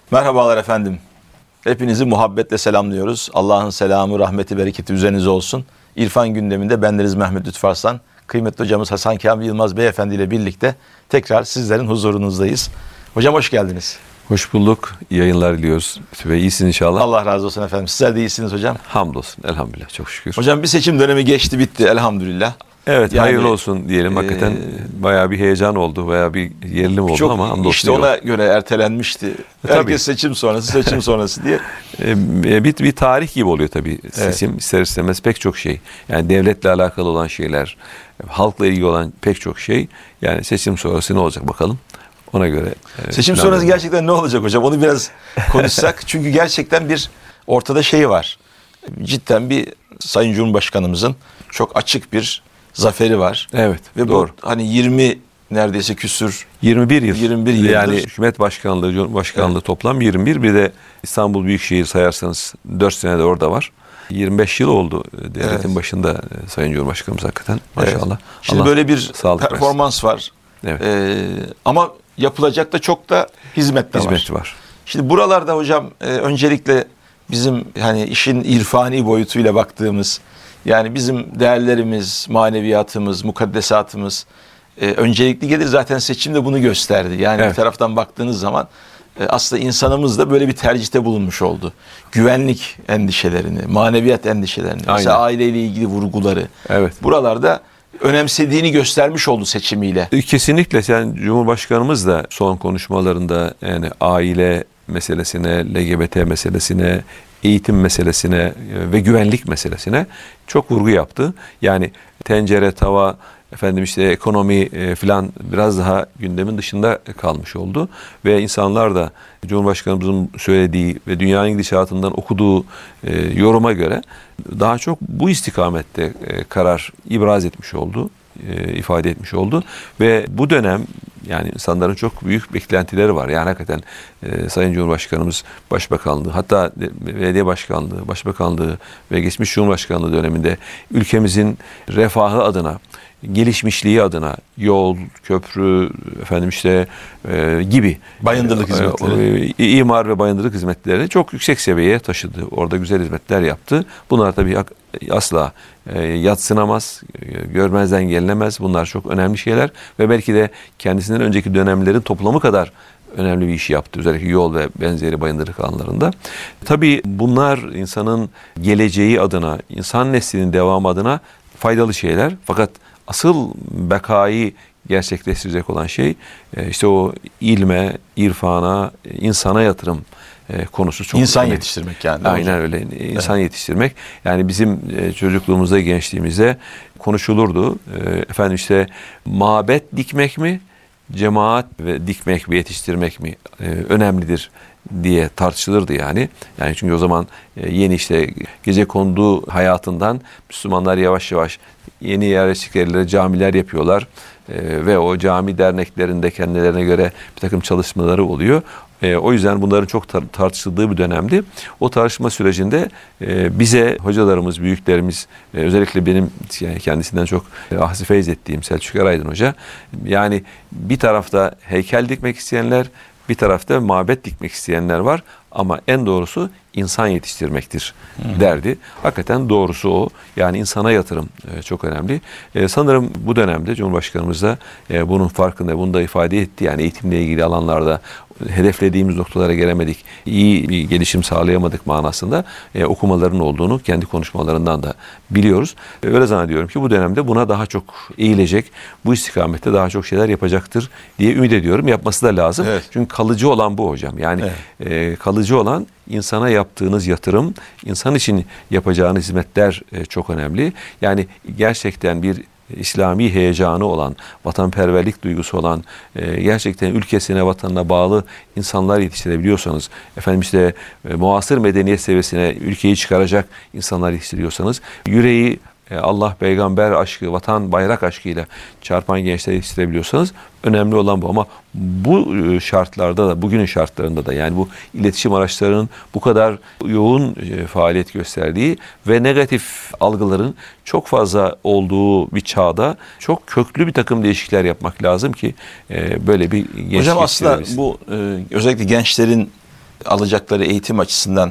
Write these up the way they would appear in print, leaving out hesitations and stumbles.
Merhabalar efendim. Hepinizi muhabbetle selamlıyoruz. Allah'ın selamı, rahmeti, bereketi üzerinize olsun. İrfan gündeminde bendeniz Mehmet Lütfü Arslan, kıymetli hocamız Hasan Kamil Yılmaz Beyefendi ile birlikte tekrar sizlerin huzurunuzdayız. Hocam hoş geldiniz. Hoş bulduk. İyi yayınlar diliyoruz. Ve iyisin inşallah. Allah razı olsun efendim. Sizler de iyisiniz hocam. Hamdolsun. Elhamdülillah. Çok şükür. Hocam bir seçim dönemi geçti bitti elhamdülillah. Evet, yani, hayırlı olson diyelim. Hakikaten bayağı bir heyecan oldu. Bayağı bir gerilim oldu ama hamdolsun. İşte ona göre ertelenmişti. Herkes seçim sonrası diye. Bir tarih gibi oluyor tabii seçim. İster istemez pek çok şey. Yani devletle alakalı olan şeyler, halkla ilgili olan pek çok şey. Yani seçim sonrası ne olacak bakalım. Ona göre. Seçim sonrası gerçekten ne olacak hocam? Onu biraz konuşsak. Çünkü gerçekten bir ortada şey var. Cidden bir Sayın Cumhurbaşkanımızın çok açık bir zaferi var. Evet. Ve doğru. bu hani 20 neredeyse küsür 21 yıl. 21 yıldır. Yani hükümet başkanlığı, Cumhurbaşkanlığı toplam 21. Bir de İstanbul Büyükşehir sayarsanız 4 senede orada var. 25 yıl oldu devletin başında Sayın Cumhurbaşkanımız hakikaten. Maşallah. Evet. Şimdi Allah böyle bir performans var. Evet. Ama yapılacak da çok da hizmet var. Şimdi buralarda hocam öncelikle bizim hani işin irfani boyutuyla baktığımız, yani bizim değerlerimiz, maneviyatımız, mukaddesatımız öncelikli gelir. Zaten seçim de bunu gösterdi. Yani bir taraftan baktığınız zaman aslında insanımız da böyle bir tercihte bulunmuş oldu. Güvenlik endişelerini, maneviyat endişelerini, mesela aileyle ilgili vurguları. Buralarda önemsediğini göstermiş oldu seçimiyle. Kesinlikle. Yani Cumhurbaşkanımız da son konuşmalarında yani aile meselesine, LGBT meselesine, eğitim meselesine ve güvenlik meselesine çok vurgu yaptı. Yani tencere, tava, ekonomi filan biraz daha gündemin dışında kalmış oldu. Ve insanlar da Cumhurbaşkanımızın söylediği ve dünyanın gidişatından okuduğu yoruma göre daha çok bu istikamette karar ibraz etmiş oldu, ifade etmiş oldu. Ve bu dönem yani insanların çok büyük beklentileri var. Yani hakikaten Sayın Cumhurbaşkanımız Başbakanlığı, hatta belediye başkanlığı, başbakanlığı ve geçmiş Cumhurbaşkanlığı döneminde ülkemizin refahı adına, gelişmişliği adına yol, köprü, gibi bayındırlık hizmetleri, imar ve bayındırlık hizmetlerini çok yüksek seviyeye taşıdı. Orada güzel hizmetler yaptı. Bunlar tabii asla yadsınamaz, görmezden gelinemez. Bunlar çok önemli şeyler ve belki de kendisinden önceki dönemlerin toplamı kadar önemli bir iş yaptı. Özellikle yol ve benzeri bayındırlık alanlarında. Tabii bunlar insanın geleceği adına, insan neslinin devamı adına faydalı şeyler. Fakat asıl bekayı gerçekleştirecek olan şey işte o ilme, irfana, insana yatırım konusu çok İnsan önemli. Yetiştirmek yani. Aynen öyle. İnsan yetiştirmek. Yani bizim çocukluğumuzda, gençliğimizde konuşulurdu. Mabet dikmek mi, cemaat ve dikmek ve yetiştirmek mi önemlidir diye tartışılırdı yani. Yani çünkü o zaman yeni gecekondu hayatından Müslümanlar yavaş yavaş yeni yerleşik yerlere camiler yapıyorlar. Ve o cami derneklerinde kendilerine göre bir takım çalışmaları oluyor. O yüzden bunların çok tartışıldığı bir dönemdi. O tartışma sürecinde bize hocalarımız, büyüklerimiz, özellikle benim kendisinden çok ahsi feyz ettiğim Selçuk Eraydın Hoca, yani bir tarafta heykel dikmek isteyenler, bir tarafta mabet dikmek isteyenler var ama en doğrusu insan yetiştirmektir derdi. Hakikaten doğrusu o. Yani insana yatırım çok önemli. Sanırım bu dönemde Cumhurbaşkanımız da bunun farkında, bunu da ifade etti. Yani eğitimle ilgili alanlarda hedeflediğimiz noktalara gelemedik, iyi bir gelişim sağlayamadık manasında okumaların olduğunu kendi konuşmalarından da biliyoruz. Öyle zannediyorum ki bu dönemde buna daha çok eğilecek, bu istikamette daha çok şeyler yapacaktır diye ümit ediyorum. Yapması da lazım. Çünkü kalıcı olan bu hocam. Yani kalıcı olan insana yaptığınız yatırım, insan için yapacağınız hizmetler çok önemli. Yani gerçekten bir İslami heyecanı olan, vatanperverlik duygusu olan, gerçekten ülkesine, vatanına bağlı insanlar yetiştirebiliyorsanız, muasır medeniyet seviyesine ülkeyi çıkaracak insanlar yetiştiriyorsanız, yüreği Allah, peygamber aşkı, vatan, bayrak aşkıyla çarpan gençler yetiştirebiliyorsanız önemli olan bu. Ama bu şartlarda da, bugünün şartlarında da, yani bu iletişim araçlarının bu kadar yoğun faaliyet gösterdiği ve negatif algıların çok fazla olduğu bir çağda çok köklü bir takım değişiklikler yapmak lazım ki böyle bir gençlik. Hocam aslında bu özellikle gençlerin alacakları eğitim açısından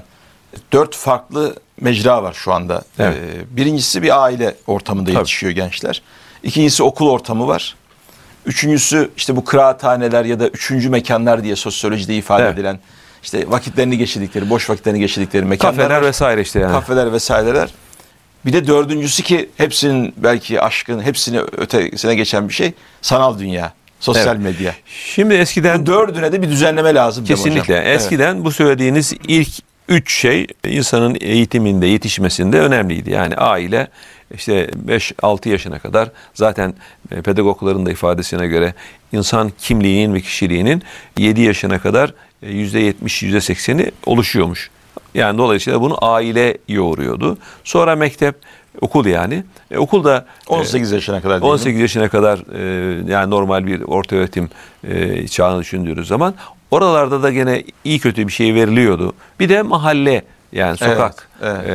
4 farklı mecra var şu anda. Evet. Birincisi bir aile ortamında yetişiyor gençler. İkincisi okul ortamı var. Üçüncüsü işte bu kıraathaneler ya da üçüncü mekanlar diye sosyolojide ifade edilen işte vakitlerini geçirdikleri, boş vakitlerini geçirdikleri mekanlar Kafeler var. vesaire işte yani. Kafeler vesaireler. Bir de dördüncüsü ki hepsinin belki aşkın, hepsini ötesine geçen bir şey sanal dünya, sosyal medya. Şimdi eskiden Bu dördüne de bir düzenleme lazım. kesinlikle. Hocam. Eskiden bu söylediğiniz ilk 3 şey insanın eğitiminde, yetişmesinde önemliydi. Yani aile işte 5-6 yaşına kadar zaten pedagogların da ifadesine göre insan kimliğinin ve kişiliğinin 7 yaşına kadar %70, %80'i oluşuyormuş. Yani dolayısıyla bunu aile yoğuruyordu. Sonra mektep, okul yani. Okulda 18 yaşına kadar değil 18 yaşına kadar yani normal bir ortaöğretim çağını düşündüğünüz zaman oralarda da gene iyi kötü bir şey veriliyordu. Bir de mahalle yani sokak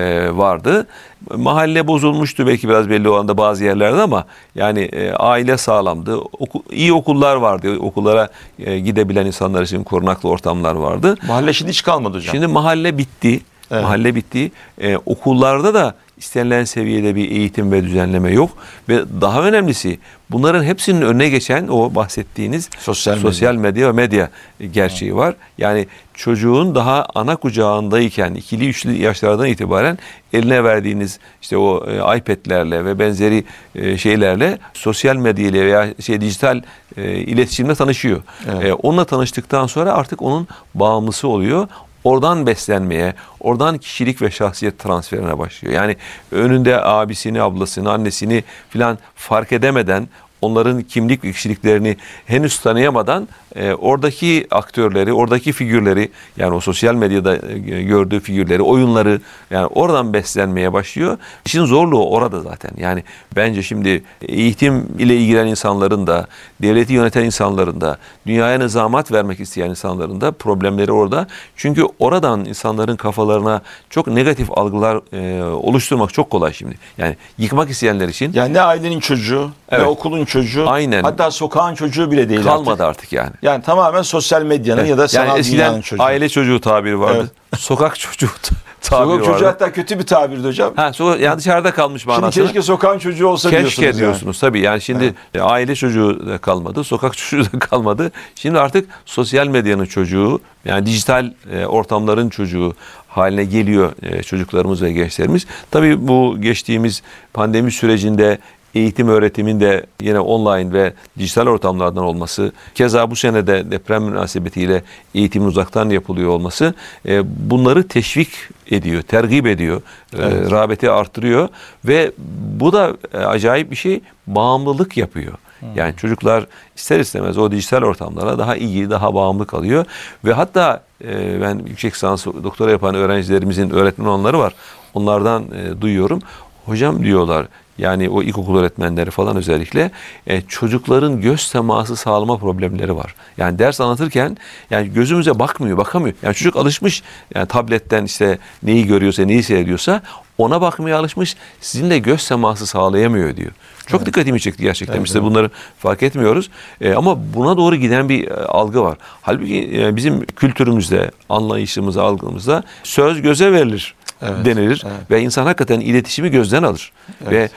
vardı. Mahalle bozulmuştu belki biraz belli o anda bazı yerlerde ama yani aile sağlamdı. İyi okullar vardı. Okullara gidebilen insanlar için korunaklı ortamlar vardı. Mahalle şimdi hiç kalmadı hocam. Şimdi mahalle bitti. Evet. Mahalle bitti. Okullarda da istenilen seviyede bir eğitim ve düzenleme yok. Ve daha önemlisi bunların hepsinin önüne geçen o bahsettiğiniz sosyal medya ve medya gerçeği var. Yani çocuğun daha ana kucağındayken 2'li 3'lü yaşlardan itibaren eline verdiğiniz işte o iPad'lerle ve benzeri şeylerle sosyal medya ile veya dijital iletişimle tanışıyor. Evet. Onunla tanıştıktan sonra artık onun bağımlısı oluyor. Oradan beslenmeye, oradan kişilik ve şahsiyet transferine başlıyor. Yani önünde abisini, ablasını, annesini filan fark edemeden, onların kimlik ve kişiliklerini henüz tanıyamadan oradaki aktörleri, oradaki figürleri yani o sosyal medyada gördüğü figürleri, oyunları yani oradan beslenmeye başlıyor. İşin zorluğu orada zaten. Yani bence şimdi eğitim ile ilgilenen insanların da, devleti yöneten insanların da, dünyaya nizamat vermek isteyen insanların da problemleri orada. Çünkü oradan insanların kafalarına çok negatif algılar oluşturmak çok kolay şimdi. Yani yıkmak isteyenler için. Yani ne ailenin çocuğu, ne okulun çocuğu, aynen, hatta sokağın çocuğu bile değil kalmadı artık yani. Yani tamamen sosyal medyanın ya da sanal dünyanın çocuğu. Aile çocuğu tabiri vardı. Evet. Sokak çocuğu tabiri vardı. Sokak çocuğu hatta kötü bir tabirdi hocam. Yani dışarıda kalmış manasına. Şimdi keşke sokağın çocuğu olsa diyorsunuz. Keşke diyorsunuz tabii. Yani şimdi aile çocuğu da kalmadı, sokak çocuğu da kalmadı. Şimdi artık sosyal medyanın çocuğu, yani dijital ortamların çocuğu haline geliyor çocuklarımız ve gençlerimiz. Tabii bu geçtiğimiz pandemi sürecinde eğitim öğretimin de yine online ve dijital ortamlardan olması, keza bu sene de deprem münasebetiyle eğitimin uzaktan yapılıyor olması bunları teşvik ediyor, tergip ediyor, rağbeti artırıyor ve bu da acayip bir şey, bağımlılık yapıyor. Yani çocuklar ister istemez o dijital ortamlara daha iyi, daha bağımlı kalıyor ve hatta ben yüksek lisans doktora yapan öğrencilerimizin öğretmen olanları var. Onlardan duyuyorum. Hocam diyorlar, yani o ilkokul öğretmenleri falan özellikle çocukların göz teması sağlama problemleri var. Yani ders anlatırken yani gözümüze bakamıyor. Yani çocuk alışmış yani tabletten işte neyi görüyorsa, neyi seyrediyorsa ona bakmaya alışmış. Sizinle göz teması sağlayamıyor diyor. Çok dikkatimi çekti gerçekten. Biz de bunları fark etmiyoruz. Ama buna doğru giden bir algı var. Halbuki bizim kültürümüzde, anlayışımızda, algımızda söz göze verilir. Denilir ve insan hakikaten iletişimi gözden alır. Ve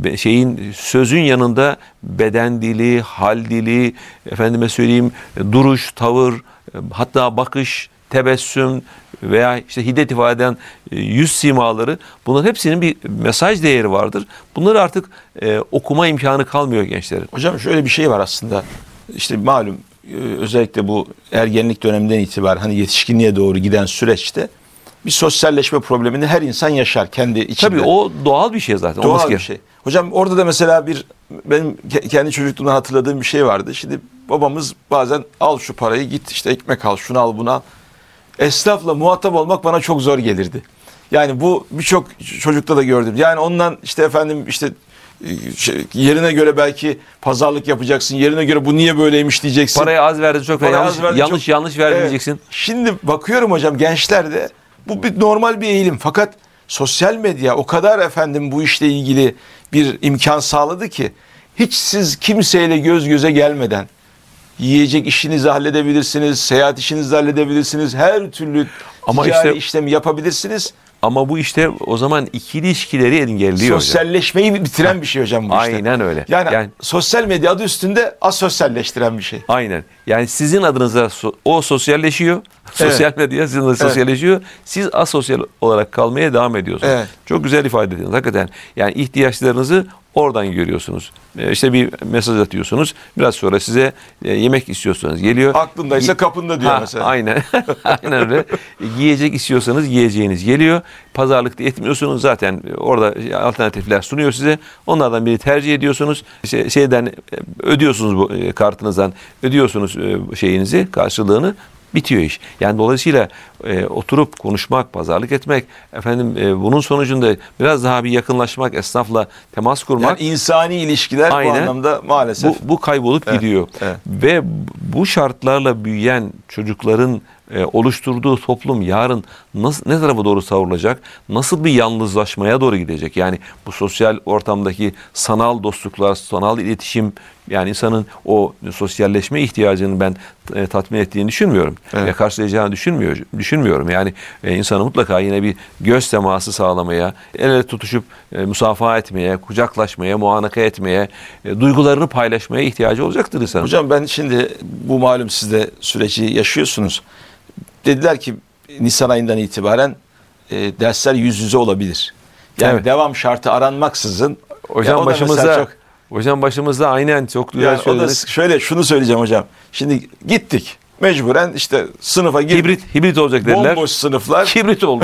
sözün yanında beden dili, hal dili, efendime söyleyeyim duruş, tavır, hatta bakış, tebessüm veya işte hiddet ifade eden yüz simaları, bunların hepsinin bir mesaj değeri vardır. Bunları artık okuma imkanı kalmıyor gençlerin. Hocam şöyle bir şey var aslında. İşte malum özellikle bu ergenlik döneminden itibaren hani yetişkinliğe doğru giden süreçte bir sosyalleşme problemini her insan yaşar kendi içinde. Tabii o doğal bir şey zaten. Doğal bir şey. Hocam orada da mesela benim kendi çocukluğumdan hatırladığım bir şey vardı. Şimdi babamız bazen al şu parayı git işte ekmek al, şunu al, bunu al. Esnafla muhatap olmak bana çok zor gelirdi. Yani bu birçok çocukta da gördüm. Yani ondan işte efendim işte yerine göre belki pazarlık yapacaksın. Yerine göre bu niye böyleymiş diyeceksin. Parayı az verdin çok yanlış verdin diyeceksin. Şimdi bakıyorum hocam gençlerde bu bir normal bir eğilim. Fakat sosyal medya o kadar efendim bu işle ilgili bir imkan sağladı ki hiç siz kimseyle göz göze gelmeden yiyecek işinizi halledebilirsiniz, seyahat işinizi halledebilirsiniz, her türlü ticari işlemi yapabilirsiniz. Ama bu işte o zaman ikili ilişkileri engelliyor. Sosyalleşmeyi bitiren bir şey hocam bu işte. Aynen öyle. Yani sosyal medya adı üstünde asosyalleştiren bir şey. Aynen. Yani sizin adınıza o sosyalleşiyor. Sosyal medya sizin adınıza sosyalleşiyor. Siz asosyal olarak kalmaya devam ediyorsunuz. Evet. Çok güzel ifade ediniz. Hakikaten yani ihtiyaçlarınızı oradan görüyorsunuz. İşte bir mesaj atıyorsunuz. Biraz sonra size yemek istiyorsanız geliyor. Aklındaysa kapında diyor mesela. Aynen. Aynen öyle. Giyecek istiyorsanız giyeceğiniz geliyor. Pazarlıkta etmiyorsunuz. Zaten orada alternatifler sunuyor size. Onlardan birini tercih ediyorsunuz. Şeyden ödüyorsunuz, bu kartınızdan ödüyorsunuz şeyinizi, karşılığını. Bitiyor iş. Yani dolayısıyla oturup konuşmak, pazarlık etmek, bunun sonucunda biraz daha bir yakınlaşmak, esnafla temas kurmak. Yani insani ilişkiler bu anlamda maalesef. Bu kaybolup gidiyor. Evet. Ve bu şartlarla büyüyen çocukların oluşturduğu toplum yarın ne tarafa doğru savrulacak? Nasıl bir yalnızlaşmaya doğru gidecek? Yani bu sosyal ortamdaki sanal dostluklar, sanal iletişim, yani insanın o sosyalleşme ihtiyacını ben tatmin ettiğini düşünmüyorum. Evet. Ve karşılayacağını düşünmüyorum. Yani insanı mutlaka yine bir göz teması sağlamaya, el ele tutuşup musafaha etmeye, kucaklaşmaya, muanaka etmeye, duygularını paylaşmaya ihtiyacı olacaktır insanın. Hocam ben şimdi bu malum siz de süreci yaşıyorsunuz. Dediler ki Nisan ayından itibaren dersler yüz yüze olabilir. Yani devam şartı aranmaksızın. Hocam başımızda aynen çok güzel söylediniz. Şöyle şunu söyleyeceğim hocam. Şimdi gittik. Mecburen işte sınıfa girdik. Hibrit olacak dediler. Bomboş sınıflar. Hibrit oldu.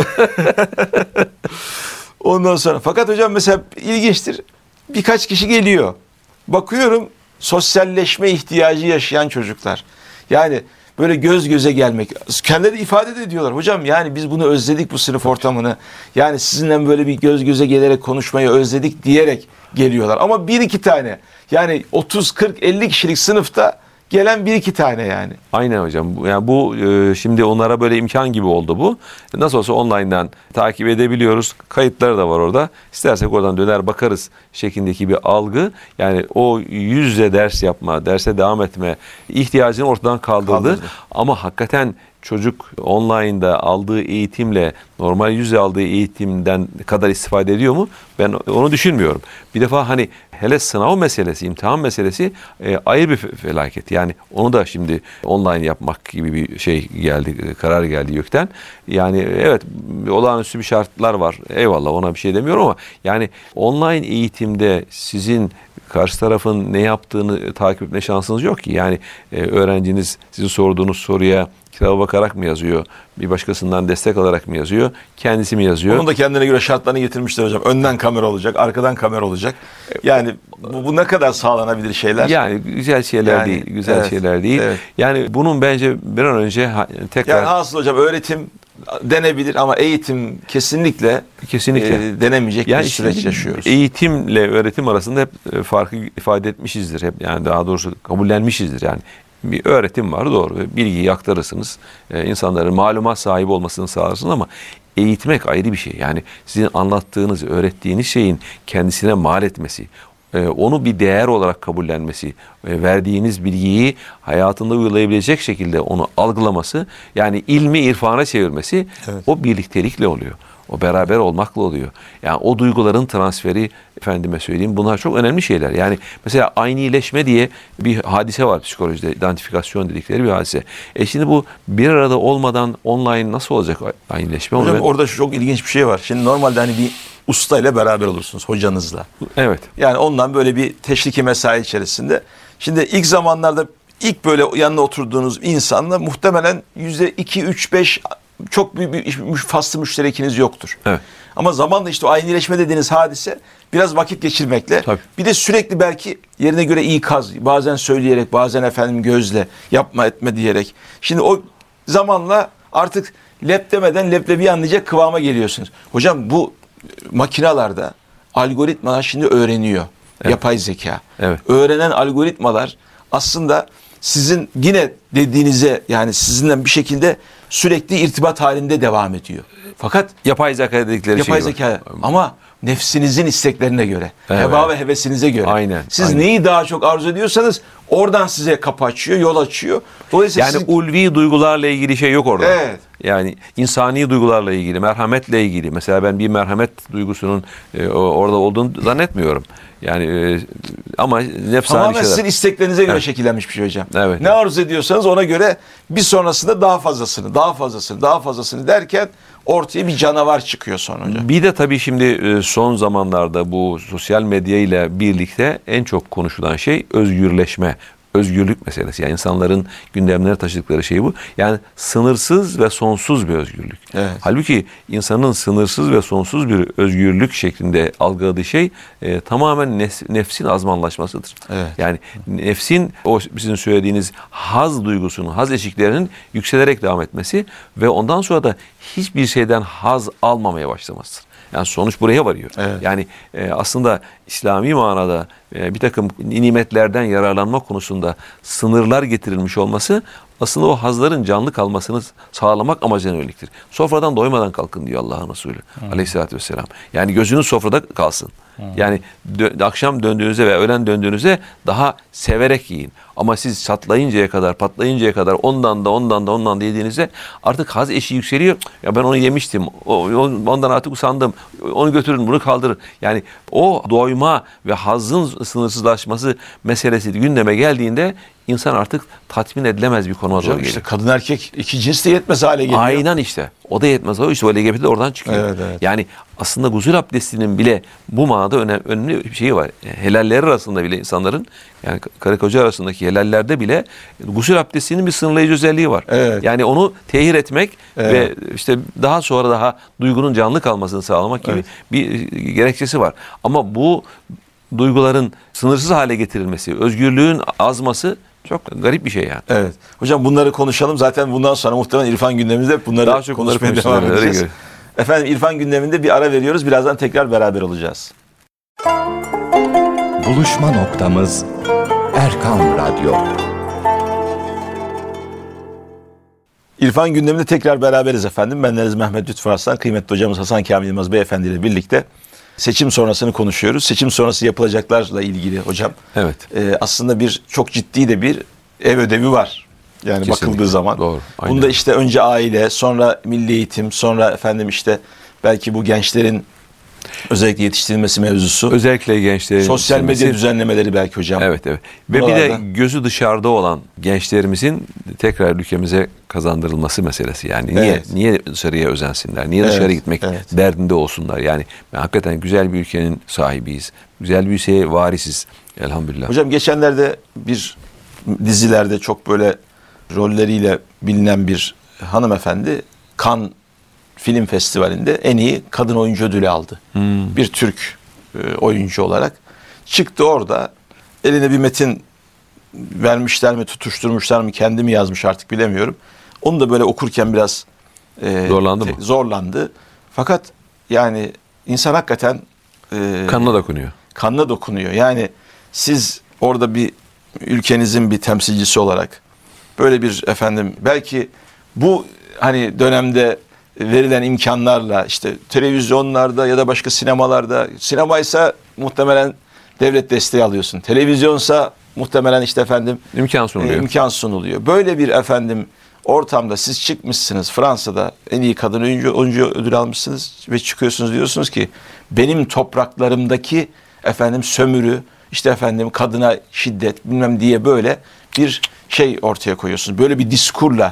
Ondan sonra. Fakat hocam mesela ilginçtir. Birkaç kişi geliyor. Bakıyorum sosyalleşme ihtiyacı yaşayan çocuklar. Yani böyle göz göze gelmek. Kendileri ifade de ediyorlar. Hocam yani biz bunu özledik, bu sınıf ortamını. Yani sizinle böyle bir göz göze gelerek konuşmayı özledik diyerek geliyorlar. Ama bir iki tane, yani 30, 40, 50 kişilik sınıfta gelen bir iki tane yani. Aynen hocam. Yani bu şimdi onlara böyle imkan gibi oldu bu. Nasıl olsa online'dan takip edebiliyoruz. Kayıtları da var orada. İstersek oradan döner bakarız şeklindeki bir algı. Yani o yüz yüze ders yapma, derse devam etme ihtiyacını ortadan kaldırdı. Ama hakikaten çocuk online'da aldığı eğitimle normal yüzde aldığı eğitimden kadar istifade ediyor mu? Ben onu düşünmüyorum. Bir defa hani hele sınav meselesi, imtihan meselesi ayrı bir felaket. Yani onu da şimdi online yapmak gibi bir şey geldi, karar geldi YÖK'ten. Yani evet, olağanüstü bir şartlar var. Eyvallah, ona bir şey demiyorum ama yani online eğitimde sizin karşı tarafın ne yaptığını takip etme şansınız yok ki. Yani öğrenciniz sizin sorduğunuz soruya kitaba bakarak mı yazıyor? Bir başkasından destek alarak mı yazıyor? Kendisi mi yazıyor? Onun da kendine göre şartlarını getirmişler hocam. Önden kamera olacak, arkadan kamera olacak. Yani bu ne kadar sağlanabilir şeyler? Yani güzel şeyler değil. Güzel şeyler değil. Evet. Yani bunun bence bir an önce tekrar... Yani hasıl hocam öğretim denebilir ama eğitim kesinlikle denemeyecek bir süreç yaşıyoruz. Eğitimle öğretim arasında hep farkı ifade etmişizdir. Hep, yani daha doğrusu kabullenmişizdir yani. Bir öğretim var, doğru. Bilgiyi aktarırsınız. İnsanların malumat sahibi olmasını sağlarsınız ama eğitmek ayrı bir şey. Yani sizin anlattığınız, öğrettiğiniz şeyin kendisine mal etmesi, onu bir değer olarak kabullenmesi, verdiğiniz bilgiyi hayatında uygulayabilecek şekilde onu algılaması, yani ilmi irfana çevirmesi, o birliktelikle oluyor. O beraber olmakla oluyor. Yani o duyguların transferi, efendime söyleyeyim, bunlar çok önemli şeyler. Yani mesela aynileşme diye bir hadise var psikolojide. İdentifikasyon dedikleri bir hadise. Şimdi bu bir arada olmadan online nasıl olacak aynileşme? Hocam orada çok ilginç bir şey var. Şimdi normalde hani bir ustayla beraber olursunuz, hocanızla. Evet. Yani ondan böyle bir teşviki mesai içerisinde. Şimdi ilk zamanlarda ilk böyle yanına oturduğunuz insanla muhtemelen %2, 3, 5 çok büyük bir faslı müşterekiniz yoktur. Evet. Ama zamanla işte o aynileşme dediğiniz hadise biraz vakit geçirmekle, bir de sürekli belki yerine göre ikaz, bazen söyleyerek, bazen gözle, yapma etme diyerek. Şimdi o zamanla artık lep demeden leblebi anlayacak kıvama geliyorsunuz. Hocam bu makinalarda algoritmalar şimdi öğreniyor. Evet. Yapay zeka. Evet. Öğrenen algoritmalar aslında sizin yine dediğinize, yani sizinle bir şekilde sürekli irtibat halinde devam ediyor. Fakat yapay zeka dedikleri yapay zeka ama nefsinizin isteklerine göre, heva ve hevesinize göre. Aynen. Siz neyi daha çok arzu ediyorsanız oradan size kapı açıyor, yol açıyor. Dolayısıyla yani ulvi duygularla ilgili şey yok orada. Evet. Yani insani duygularla ilgili, merhametle ilgili. Mesela ben bir merhamet duygusunun orada olduğunu zannetmiyorum. Yani ama nefsani tamamen şeyler. sizin isteklerinize göre şekillenmiş bir şey hocam. Evet. Ne arzu ediyorsanız ona göre bir sonrasında daha fazlasını derken ortaya bir canavar çıkıyor sonra hocam. Bir de tabii şimdi son zamanlarda bu sosyal medya ile birlikte en çok konuşulan şey özgürleşme, özgürlük meselesi. Yani insanların gündemlere taşıdıkları şey bu. Yani sınırsız ve sonsuz bir özgürlük. Evet. Halbuki insanın sınırsız ve sonsuz bir özgürlük şeklinde algıladığı şey tamamen nefsin azmanlaşmasıdır. Evet. Yani nefsin o sizin söylediğiniz haz duygusunun, haz eşiklerinin yükselerek devam etmesi ve ondan sonra da hiçbir şeyden haz almamaya başlamasıdır. Yani sonuç buraya varıyor. Evet. Yani aslında İslami manada bir takım nimetlerden yararlanma konusunda sınırlar getirilmiş olması aslında o hazların canlı kalmasını sağlamak amacına yöneliktir. Sofradan doymadan kalkın diyor Allah'ın Resulü aleyhissalatü vesselam. Yani gözünüz sofrada kalsın. Yani akşam döndüğünüzde ve öğlen döndüğünüzde daha severek yiyin. Ama siz çatlayıncaya kadar, patlayıncaya kadar ondan da yediğinizde artık haz eşiği yükseliyor. Ya ben onu yemiştim. Ondan artık usandım. Onu götürün, bunu kaldırın. Yani o doyma ve hazın sınırsızlaşması meselesi gündeme geldiğinde insan artık tatmin edilemez bir konuma doğru geliyor. İşte kadın erkek iki cins de yetmez hale geliyor. Aynen işte. O da yetmez. O işte LGBT de oradan çıkıyor. Evet, evet. Yani aslında gusül abdestinin bile bu manada önemli bir şeyi var. Helaller arasında bile insanların, yani karı koca arasındaki helallerde bile gusül abdestinin bir sınırlayıcı özelliği var. Evet. Yani onu tehir etmek ve işte daha sonra daha duygunun canlı kalmasını sağlamak gibi bir gerekçesi var. Ama bu duyguların sınırsız hale getirilmesi, özgürlüğün azması çok garip bir şey yani. Evet. Hocam bunları konuşalım. Zaten bundan sonra muhtemelen İrfan gündemimizde hep bunları Daha çok konuşmaya bunları devam konuşurlar, edeceğiz. öyle Efendim İrfan gündeminde bir ara veriyoruz. Birazdan tekrar beraber olacağız. Buluşma noktamız Erkam Radyo. İrfan gündeminde tekrar beraberiz efendim. Bendeniz Mehmet Lütfü Arslan, kıymetli hocamız Hasan Kamil Yılmaz Beyefendi ile birlikte seçim sonrasını konuşuyoruz. Seçim sonrası yapılacaklarla ilgili hocam. Evet. Aslında bir çok ciddi de bir ev ödevi var. Yani Kesinlikle. bakıldığı zaman. Doğru. Aynen. Bunda işte önce aile, sonra milli eğitim, sonra efendim işte belki bu gençlerin özellikle yetiştirilmesi mevzusu. Özellikle gençlerin Sosyal medya yetiştirilmesi. düzenlemeleri belki hocam. Evet. Ve bir Buralarda. de gözü dışarıda olan gençlerimizin tekrar ülkemize kazandırılması meselesi. Yani niye dışarıya özensinler? Niye dışarı gitmek derdinde olsunlar? Yani hakikaten güzel bir ülkenin sahibiyiz. Güzel bir ülkeye varisiz elhamdülillah. Hocam geçenlerde bir dizilerde çok böyle rolleriyle bilinen bir hanımefendi Cannes Film Festivali'nde en iyi kadın oyuncu ödülü aldı. Bir Türk oyuncu olarak. Çıktı orada, eline bir metin vermişler mi, tutuşturmuşlar mı, kendi mi yazmış artık bilemiyorum. Onu da böyle okurken biraz zorlandı. Fakat yani insan hakikaten kanına dokunuyor. Yani siz orada bir ülkenizin bir temsilcisi olarak böyle bir belki bu hani dönemde verilen imkanlarla işte televizyonlarda ya da başka sinemaysa muhtemelen devlet desteği alıyorsun. Televizyonsa muhtemelen işte imkan sunuluyor. Böyle bir ortamda siz çıkmışsınız Fransa'da en iyi kadın oyuncu ödül almışsınız ve çıkıyorsunuz diyorsunuz ki benim topraklarımdaki sömürü işte kadına şiddet bilmem diye böyle bir şey ortaya koyuyorsunuz. Böyle bir diskurla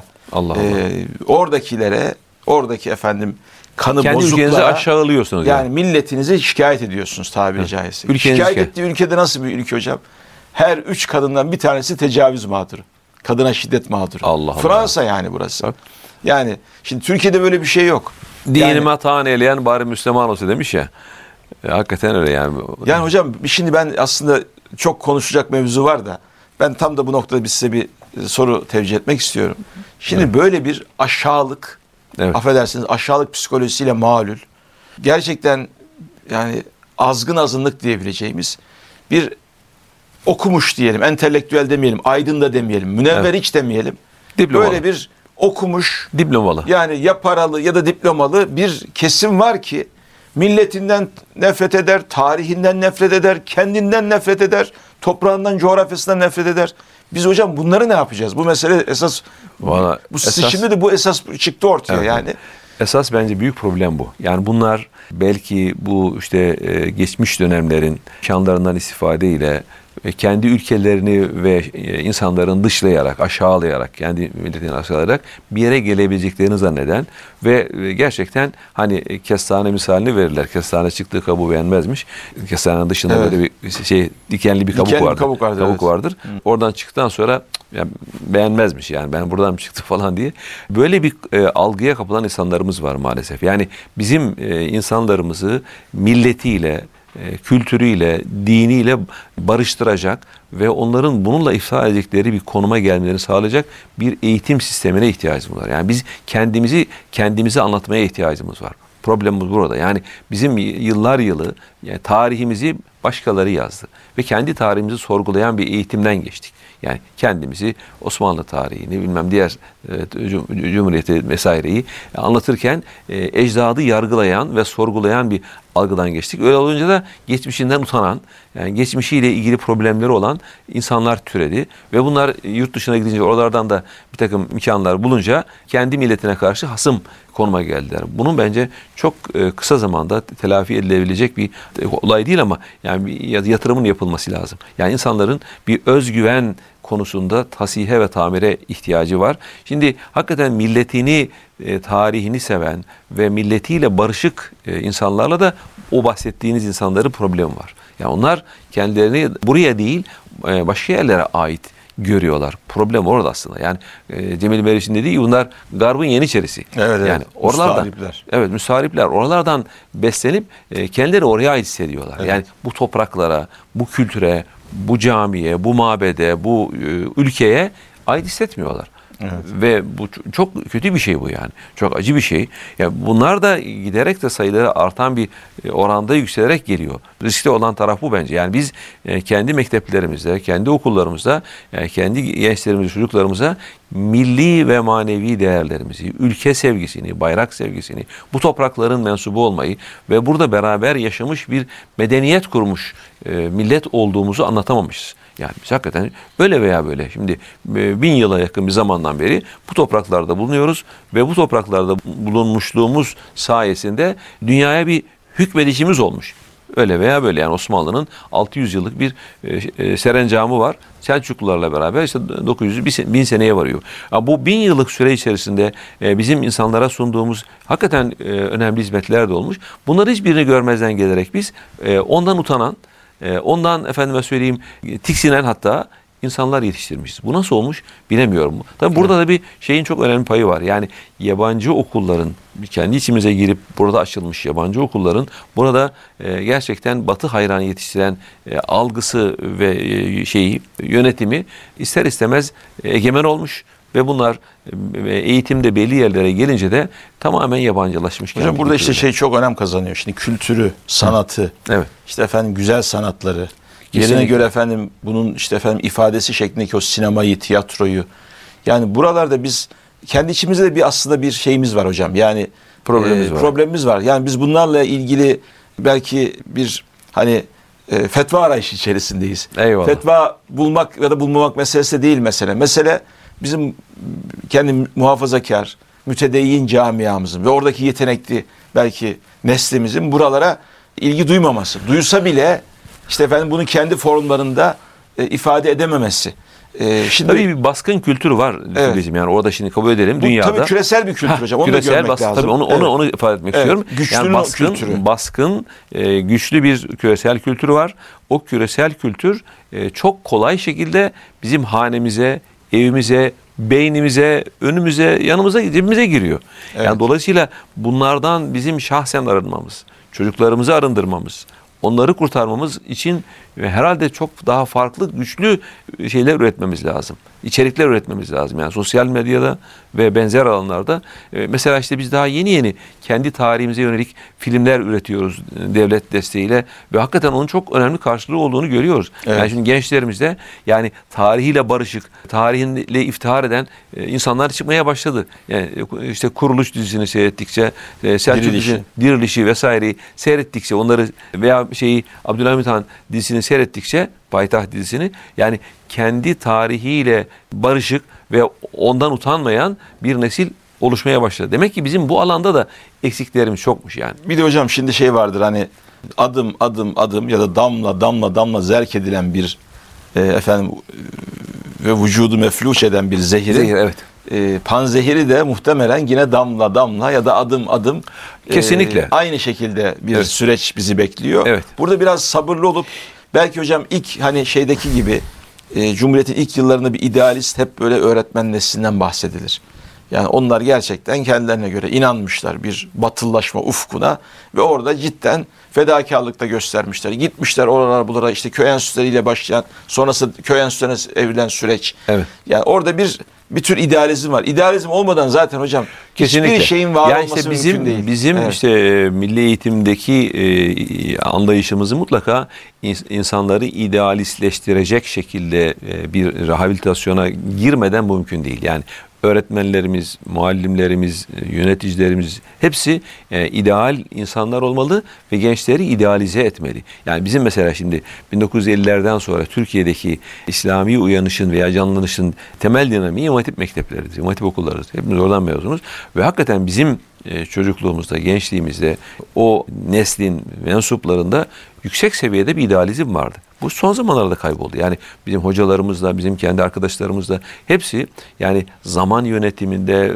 oradaki kanı kendi bozuklara ülkenizi aşağılıyorsunuz. Yani milletinizi şikayet ediyorsunuz tabiri caizse. Şikayet ettiği ülkede nasıl bir ülke hocam? Her 3 kadından bir tanesi tecavüz mağduru. Kadına şiddet mağduru. Fransa yani burası. Yani şimdi Türkiye'de böyle bir şey yok. Dinime taan eyleyen bari Müslüman olsa demiş ya. Hakikaten öyle yani. Yani hocam şimdi ben aslında çok konuşacak mevzu var da ben tam da bu noktada size bir soru tevcih etmek istiyorum. Şimdi böyle bir aşağılık, affedersiniz aşağılık psikolojisiyle malul, gerçekten yani azgın azınlık diyebileceğimiz bir okumuş diyelim, entelektüel demeyelim, aydın da demeyelim, münevver hiç demeyelim. Diplomalı. Böyle bir okumuş, diplomalı. Yani ya paralı ya da diplomalı bir kesim var ki milletinden nefret eder, tarihinden nefret eder, kendinden nefret eder, toprağından, coğrafyasından nefret eder. Biz hocam bunları ne yapacağız? Bu mesele esas, şimdi de bu esas çıktı ortaya, evet, yani. Esas bence büyük problem bu. Yani bunlar belki bu işte geçmiş dönemlerin şanlarından istifadeyle kendi ülkelerini ve insanların dışlayarak, aşağılayarak, kendi milletini aşağılayarak bir yere gelebileceklerini zanneden ve gerçekten hani kestane misalini verirler. Kestane çıktığı kabuğu beğenmezmiş. Kestanenin dışında evet, böyle bir dikenli bir kabuk vardır. Kabuk vardır. Oradan çıktıktan sonra yani beğenmezmiş, yani ben buradan mı çıktı falan diye. Böyle bir algıya kapılan insanlarımız var maalesef. Yani bizim insanlarımızı milletiyle, kültürüyle, diniyle barıştıracak ve onların bununla iftihar edecekleri bir konuma gelmelerini sağlayacak bir eğitim sistemine ihtiyacımız var. Yani biz kendimizi anlatmaya ihtiyacımız var. Problemimiz burada. Yani bizim yıllar yılı yani tarihimizi başkaları yazdı ve kendi tarihimizi sorgulayan bir eğitimden geçtik. Yani kendimizi, Osmanlı tarihini, bilmem diğer Cumhuriyeti vesaireyi anlatırken ecdadı yargılayan ve sorgulayan bir algıdan geçtik. Öyle olunca da geçmişinden utanan, yani geçmişiyle ilgili problemleri olan insanlar türedi. Ve bunlar yurt dışına gidince oralardan da bir takım imkanlar bulunca kendi milletine karşı hasım konuma geldiler. Bunun bence çok kısa zamanda telafi edilebilecek bir olay değil ama yani bir yatırımın yapılması lazım. Yani insanların bir özgüven konusunda tasihe ve tamire ihtiyacı var. Şimdi hakikaten milletini, tarihini seven ve milletiyle barışık insanlarla da o bahsettiğiniz insanların problemi var. Yani onlar kendilerini buraya değil başka yerlere ait görüyorlar. Problem orada aslında. Yani Cemil Meriç'in dediği gibi bunlar Garb'ın yeniçerisi. Evet, yani oralardan, müstahipler. Evet, müstahipler. Oralardan beslenip kendileri oraya ait hissediyorlar. Evet. Yani bu topraklara, bu kültüre, bu camiye, bu mabede, bu ülkeye ait hissetmiyorlar. Evet. Ve bu çok kötü bir şey bu yani. Çok acı bir şey. Yani bunlar da giderek de sayıları artan bir oranda yükselerek geliyor. Riskli olan taraf bu bence. Yani biz kendi mekteplerimizde, kendi okullarımızda, yani kendi gençlerimize, çocuklarımıza milli ve manevi değerlerimizi, ülke sevgisini, bayrak sevgisini, bu toprakların mensubu olmayı ve burada beraber yaşamış bir medeniyet kurmuş millet olduğumuzu anlatamamışız. Yani biz hakikaten böyle veya böyle şimdi 1000 yıla yakın bir zamandan beri bu topraklarda bulunuyoruz ve bu topraklarda bulunmuşluğumuz sayesinde dünyaya bir hükmedişimiz olmuş. Öyle veya böyle, yani Osmanlı'nın 600 yıllık bir serencamı var. Selçuklularla beraber işte 1000 seneye varıyor. Yani bu 1000 yıllık süre içerisinde bizim insanlara sunduğumuz hakikaten önemli hizmetler de olmuş. Bunları hiçbirini görmezden gelerek biz ondan utanan, ondan efendime söyleyeyim tiksinen hatta insanlar yetiştirmişiz. Bu nasıl olmuş bilemiyorum. Tabii burada da bir şeyin çok önemli payı var. Yani yabancı okulların, kendi içimize girip burada açılmış yabancı okulların burada gerçekten Batı hayranı yetiştiren algısı ve yönetimi ister istemez egemen olmuş. Ve bunlar eğitimde belli yerlere gelince de tamamen yabancılaşmış. Hocam burada işte çok önem kazanıyor. Şimdi kültürü, sanatı, evet, işte efendim güzel sanatları, yerine göre efendim bunun işte efendim ifadesi şeklindeki o sinemayı, tiyatroyu. Yani buralarda biz kendi içimizde de bir aslında bir şeyimiz var hocam. Yani problemimiz var. Yani biz bunlarla ilgili belki bir hani fetva arayışı içerisindeyiz. Eyvallah. Fetva bulmak ya da bulmamak meselesi değil mesele. Mesele bizim kendi muhafazakar, mütedeyyin camiamızın ve oradaki yetenekli belki neslimizin buralara ilgi duymaması. Duysa bile işte efendim bunu kendi formlarında ifade edememesi. Şimdi tabii bir baskın kültürü var. Evet. Yani orada şimdi kabul edelim bu dünyada. Tabii küresel bir kültür hocam. Onu küresel da görmek lazım. Tabii onu ifade etmek istiyorum. Güçlünün yani baskın, güçlü bir küresel kültürü var. O küresel kültür çok kolay şekilde bizim hanemize, evimize, beynimize, önümüze, yanımıza, cebimize giriyor. Evet. Yani dolayısıyla bunlardan bizim şahsen arınmamız, çocuklarımızı arındırmamız, onları kurtarmamız için herhalde çok daha farklı, güçlü şeyler üretmemiz lazım. içerikler üretmemiz lazım. Yani sosyal medyada ve benzer alanlarda. Mesela işte biz daha yeni kendi tarihimize yönelik filmler üretiyoruz devlet desteğiyle ve hakikaten onun çok önemli karşılığı olduğunu görüyoruz. Evet. Yani şimdi gençlerimizde yani tarihiyle barışık, tarihiyle iftihar eden insanlar çıkmaya başladı. Yani işte Kuruluş dizisini seyrettikçe, Selçuk dizisini, Dirilişi vesaireyi seyrettikçe, onları veya Abdülhamit Han dizisini seyrettikçe, Payitaht dizisini, yani kendi tarihiyle barışık ve ondan utanmayan bir nesil oluşmaya başladı. Demek ki bizim bu alanda da eksiklerimiz çokmuş yani. Bir de hocam şimdi vardır hani adım adım adım ya da damla damla damla zerk edilen bir ve vücudu mefluş eden bir zehiri. Zehir, evet. Panzehiri de muhtemelen yine damla damla ya da adım adım kesinlikle aynı şekilde bir evet. süreç bizi bekliyor. Evet. Burada biraz sabırlı olup belki hocam ilk hani şeydeki gibi Cumhuriyet'in ilk yıllarında bir idealist hep böyle öğretmen neslinden bahsedilir. Yani onlar gerçekten kendilerine göre inanmışlar bir batılılaşma ufkuna ve orada cidden fedakarlıkta göstermişler. Gitmişler oralara buralara, işte köy enstitüleriyle başlayan, sonrası köy enstitülerine evrilen süreç. Evet. Yani orada bir tür idealizm var. İdealizm olmadan zaten hocam kesinlikle hiçbir şeyin var yani olması işte mümkün değil. Bizim evet. işte milli eğitimdeki anlayışımızı mutlaka insanları idealistleştirecek şekilde bir rehabilitasyona girmeden bu mümkün değil. Yani öğretmenlerimiz, muallimlerimiz, yöneticilerimiz hepsi ideal insanlar olmalı ve gençleri idealize etmeli. Yani bizim mesela şimdi 1950'lerden sonra Türkiye'deki İslami uyanışın veya canlanışın temel dinamiği İmam Hatip mektepleridir, İmam Hatip okullarıdır. Hepimiz oradan mezunuz ve hakikaten bizim çocukluğumuzda, gençliğimizde o neslin mensuplarında yüksek seviyede bir idealizm vardı. Bu son zamanlarda kayboldu. Yani bizim hocalarımızla, bizim kendi arkadaşlarımızla hepsi yani zaman yönetiminde,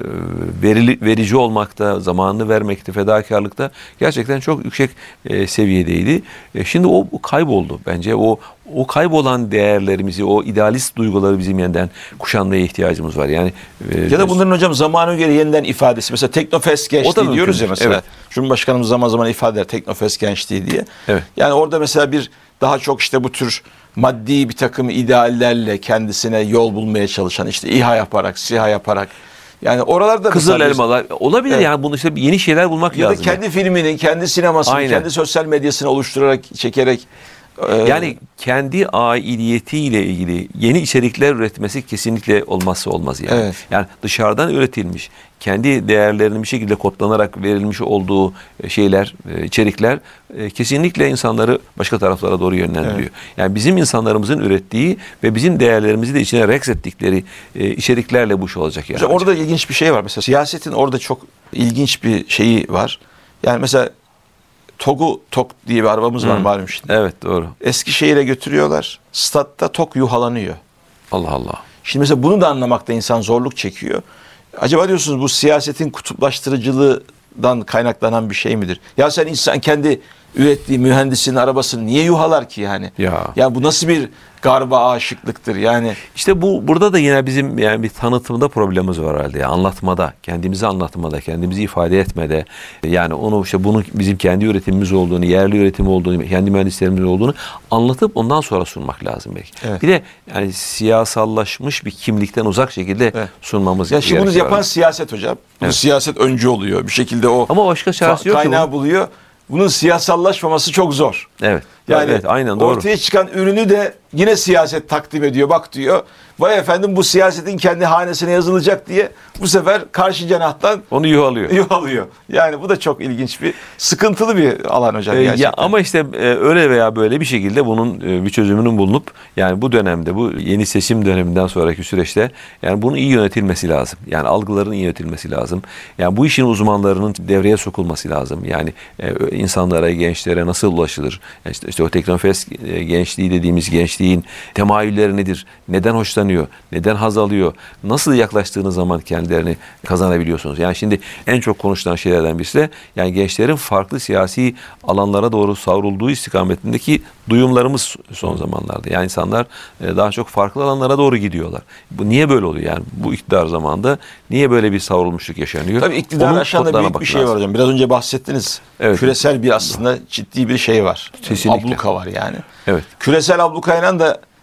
verici olmakta, zamanını vermekte, fedakarlıkta gerçekten çok yüksek seviyedeydi. Şimdi o kayboldu. Bence o kaybolan değerlerimizi, o idealist duyguları bizim yeniden kuşanmaya ihtiyacımız var. Yani ya da bunların hocam zamanı göre yeniden ifadesi. Mesela Teknofest gençliği diyoruz ya mesela. Evet. Cumhurbaşkanımız zaman zaman ifade eder Teknofest gençliği diye. Evet. Yani orada mesela daha çok işte bu tür maddi bir takım ideallerle kendisine yol bulmaya çalışan, işte İHA yaparak, SİHA yaparak, yani oralarda Kızıl elmalar olabilir evet. Yani bunu işte yeni şeyler bulmak ya lazım. Ya da kendi filmini, kendi sinemasını, aynen, kendi sosyal medyasını oluşturarak, çekerek yani kendi aidiyetiyle ilgili yeni içerikler üretmesi kesinlikle olmazsa olmaz yani. Evet. Yani dışarıdan üretilmiş, kendi değerlerinin bir şekilde kodlanarak verilmiş olduğu şeyler, içerikler kesinlikle insanları başka taraflara doğru yönlendiriyor. Evet. Yani bizim insanlarımızın ürettiği ve bizim değerlerimizi de içine reks ettikleri içeriklerle bu iş olacak yani. Hocam orada ilginç bir şey var. Mesela siyasetin orada çok ilginç bir şeyi var. Yani mesela TOG diye bir arabamız var malum şimdi. Evet, doğru. Eskişehir'e götürüyorlar. Statta TOG yuhalanıyor. Allah Allah. Şimdi mesela bunu da anlamakta insan zorluk çekiyor. Acaba diyorsunuz bu siyasetin kutuplaştırıcılığından kaynaklanan bir şey midir? Ya sen insan kendi ürettiği mühendisin arabasını niye yuhalar ki yani? Ya bu nasıl bir garba aşıklıktır yani? İşte burada da yine bizim yani bir tanıtımda problemimiz var herhalde. Yani anlatmada, kendimizi anlatmada, kendimizi ifade etmede, yani onu işte bunu bizim kendi üretimimiz olduğunu, yerli üretim olduğunu, kendi mühendislerimiz olduğunu anlatıp ondan sonra sunmak lazım belki. Evet. Bir de yani siyasallaşmış bir kimlikten uzak şekilde sunmamız gerekiyor. Ya şimdi bunu yapan siyaset hocam. Bu siyaset öncü oluyor. Bir şekilde o ama başka çaresi yok kaynağı buluyor. Bunun siyasallaşmaması çok zor. Evet. Yani evet, aynen doğru. Ortaya çıkan ürünü de yine siyaset takdim ediyor. Bak diyor. Vay efendim bu siyasetin kendi hanesine yazılacak diye bu sefer karşı cenahtan onu yuhalıyor. Yani bu da çok ilginç bir sıkıntılı bir alan hocam gerçekten. Ya ama işte öyle veya böyle bir şekilde bunun bir çözümünün bulunup yani bu dönemde, bu yeni seçim döneminden sonraki süreçte yani bunun iyi yönetilmesi lazım. Yani algıların iyi yönetilmesi lazım. Yani bu işin uzmanlarının devreye sokulması lazım. Yani insanlara, gençlere nasıl ulaşılır? Yani işte o Teknofest gençliği dediğimiz gençliğin temayülleri nedir? Neden hoşlanıyor? Neden haz alıyor? Nasıl yaklaştığınız zaman kendilerini kazanabiliyorsunuz? Yani şimdi en çok konuşulan şeylerden birisi de yani gençlerin farklı siyasi alanlara doğru savrulduğu istikametindeki duyumlarımız son zamanlarda. Yani insanlar daha çok farklı alanlara doğru gidiyorlar. Bu niye böyle oluyor? Yani bu iktidar zamanında niye böyle bir savrulmuşluk yaşanıyor? Tabii iktidarın aşağında büyük bir şey var hocam. Biraz önce bahsettiniz. Evet. Küresel bir aslında ciddi bir şey var. Abluka var yani. Evet. Küresel ablukayla da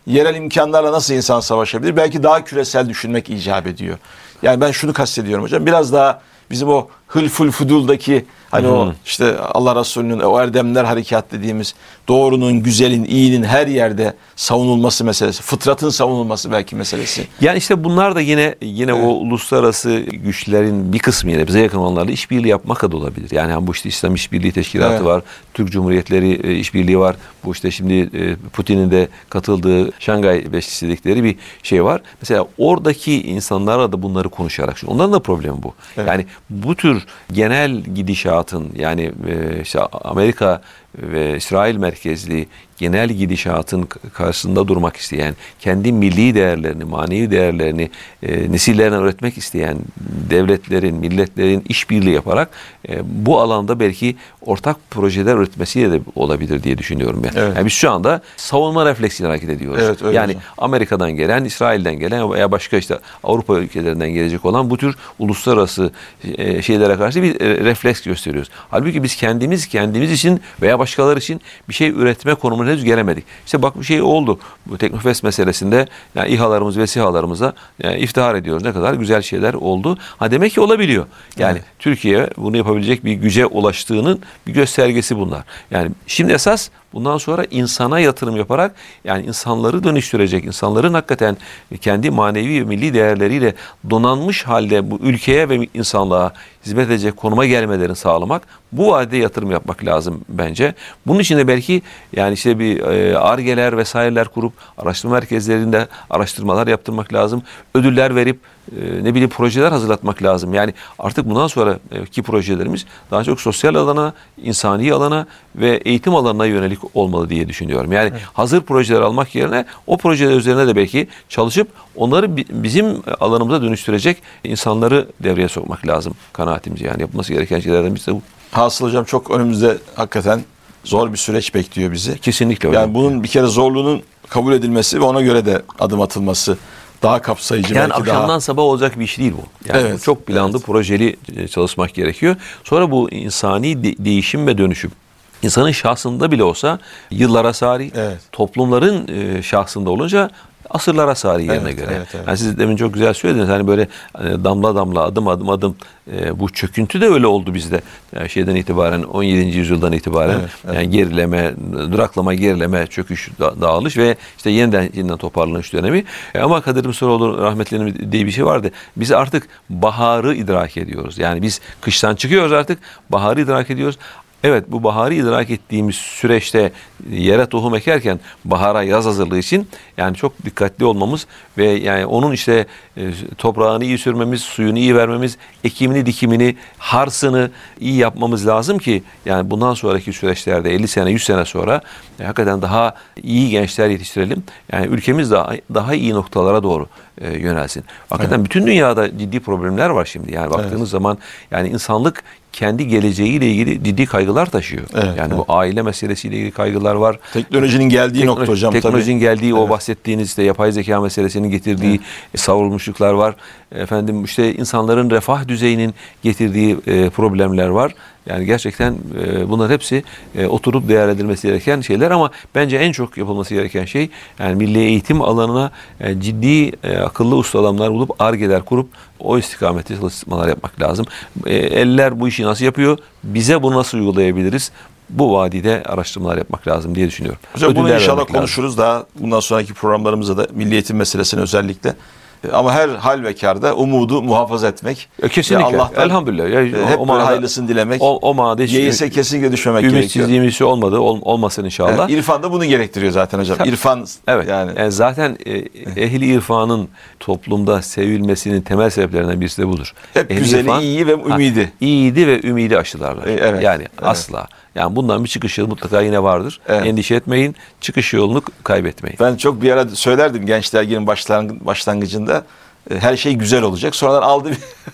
yerel imkanlarla nasıl insan savaşabilir? Belki daha küresel düşünmek icap ediyor. Yani ben şunu kastediyorum hocam. Biraz daha bizim o hılful fuduldaki hani o işte Allah Resulü'nün o erdemler harekat dediğimiz doğrunun, güzelin, iyinin her yerde savunulması meselesi, fıtratın savunulması belki meselesi. Yani işte bunlar da yine o uluslararası güçlerin bir kısmı yine bize yakın olanlarla işbirliği yapmak da olabilir. Yani bu işte İslam İşbirliği Teşkilatı var, Türk Cumhuriyetleri işbirliği var. Bu işte şimdi Putin'in de katıldığı Şangay Beşlisi dedikleri bir şey var. Mesela oradaki insanlarla da bunları konuşarak. Onların da problemi bu. Evet. Yani bu tür genel gidişatın yani işte Amerika ve İsrail merkezli genel gidişatın karşısında durmak isteyen, kendi milli değerlerini, manevi değerlerini nesillerine öğretmek isteyen devletlerin, milletlerin işbirliği yaparak bu alanda belki ortak projeler üretmesiyle de olabilir diye düşünüyorum ben. Evet. Yani biz şu anda savunma refleksiyle hareket ediyoruz. Evet, öyle yani hocam. Amerika'dan gelen, İsrail'den gelen veya başka işte Avrupa ülkelerinden gelecek olan bu tür uluslararası şeylere karşı bir refleks gösteriyoruz. Halbuki biz kendimiz için veya başkaları için bir şey üretme konumuna henüz gelemedik. İşte bak bir şey oldu. Bu Teknofest meselesinde yani İHA'larımız ve SİHA'larımıza iftihar ediyoruz. Ne kadar güzel şeyler oldu. Demek ki olabiliyor. Yani Türkiye bunu yapabilecek bir güce ulaştığının bir göstergesi bunlar. Yani şimdi esas bundan sonra insana yatırım yaparak yani insanları dönüştürecek, insanların hakikaten kendi manevi ve milli değerleriyle donanmış halde bu ülkeye ve insanlığa hizmet edecek konuma gelmelerini sağlamak, bu vadede yatırım yapmak lazım bence. Bunun için de belki yani işte bir Ar-Ge'ler vesaireler kurup araştırma merkezlerinde araştırmalar yaptırmak lazım. Ödüller verip projeler hazırlatmak lazım. Yani artık bundan sonraki projelerimiz daha çok sosyal alana, insani alana ve eğitim alanına yönelik olmalı diye düşünüyorum. Yani hazır projeler almak yerine o projeler üzerine de belki çalışıp onları bizim alanımıza dönüştürecek insanları devreye sokmak lazım kanaatimce. Yani yapılması gereken şeylerden birisi de bu. Hasıl hocam çok önümüzde hakikaten zor bir süreç bekliyor bizi. Kesinlikle öyle. Yani bunun bir kere zorluğunun kabul edilmesi ve ona göre de adım atılması daha kapsayıcı. Yani belki akşamdan daha... sabah olacak bir iş değil bu. Yani Evet, çok planlı, projeli çalışmak gerekiyor. Sonra bu insani değişim ve dönüşüm. İnsanın şahsında bile olsa yıllara sari, toplumların şahsında olunca asırlara sari yerine göre. Evet. Yani siz demin çok güzel söylediniz. Hani böyle damla damla, adım bu çöküntü de öyle oldu bizde. Yani şeyden itibaren 17. yüzyıldan itibaren yani gerileme, duraklama, gerileme, çöküş, dağılış ve işte yeniden toparlanış dönemi. Ama Kadir Mısıroğlu rahmetli'nin diye bir şey vardı. Biz artık baharı idrak ediyoruz. Yani biz kıştan çıkıyoruz artık, baharı idrak ediyoruz. Evet, bu baharı idrak ettiğimiz süreçte yere tohum ekerken bahara yaz hazırlığı için yani çok dikkatli olmamız ve yani onun işte toprağını iyi sürmemiz, suyunu iyi vermemiz, ekimini, dikimini, harsını iyi yapmamız lazım ki yani bundan sonraki süreçlerde 50 sene, 100 sene sonra hakikaten daha iyi gençler yetiştirelim. Yani ülkemiz daha iyi noktalara doğru yönelsin. Hakikaten bütün dünyada ciddi problemler var şimdi. Yani baktığınız zaman yani insanlık kendi geleceğiyle ilgili ciddi kaygılar taşıyor. Bu aile meselesiyle ilgili kaygılar var. Teknolojinin geldiği nokta hocam. Teknolojinin geldiği o bahsettiğiniz işte yapay zeka meselesinin getirdiği savrulmuşluklar var. Efendim işte insanların refah düzeyinin getirdiği problemler var. Yani gerçekten bunlar hepsi oturup değerlendirilmesi gereken şeyler ama bence en çok yapılması gereken şey yani milli eğitim alanına ciddi akıllı usta adamlar bulup Ar-Ge'ler kurup o istikamette çalışmalar yapmak lazım. Eller bu işi nasıl yapıyor? Bize bunu nasıl uygulayabiliriz? Bu vadide araştırmalar yapmak lazım diye düşünüyorum. Hocam bunu Ödüller inşallah vermek konuşuruz daha bundan sonraki programlarımızda da milli eğitim meselesini özellikle. Ama her hal ve kârda umudu muhafaza etmek. Kesinlikle. Allah'tan elhamdülillah. hep böyle hayırlısını dilemek. O manada Yeise kesinlikle düşmemek gerekiyor. Ümitsizliğimiz olmasın inşallah. İrfan da bunu gerektiriyor zaten hocam. İrfan yani zaten ehli irfanın toplumda sevilmesinin temel sebeplerinden birisi de budur. Hep güzeli, iyi ve ümidi. İyiydi ve ümidi aşılarlar. Asla. Yani bundan bir çıkış yolu mutlaka yine vardır. Endişe etmeyin. Çıkış yolunu kaybetmeyin. Ben çok bir ara söylerdim Genç Dergi'nin başlangıcında. Her şey güzel olacak. Sonradan aldı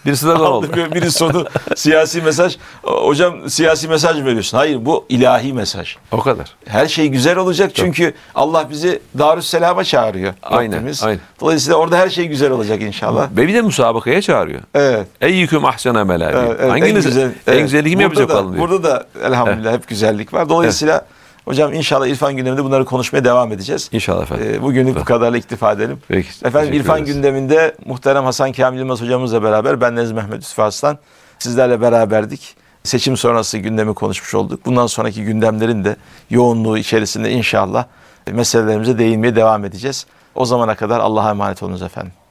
biri sonu siyasi mesaj. Hocam siyasi mesaj mı veriyorsun? Hayır, bu ilahi mesaj. O kadar. Her şey güzel olacak çünkü Allah bizi Darüsselam'a çağırıyor. Aynen. Dolayısıyla orada her şey güzel olacak inşallah. Ve bir de müsabakaya çağırıyor. Evet. Eyyüküm ahsen amela. Hanginiz en güzeli kim yapacak falan diyor. Burada da elhamdülillah hep güzellik var. Dolayısıyla Hocam inşallah İrfan gündeminde bunları konuşmaya devam edeceğiz. İnşallah efendim. Bugünlük bu kadarla iktifa edelim. Peki, efendim İrfan ederiz. gündeminde muhterem Hasan Kamil Yılmaz hocamızla beraber ben Deniz Mehmet Lütfü Arslan sizlerle beraberdik. Seçim sonrası gündemi konuşmuş olduk. Bundan sonraki gündemlerin de yoğunluğu içerisinde inşallah meselelerimize değinmeye devam edeceğiz. O zamana kadar Allah'a emanet olunuz efendim.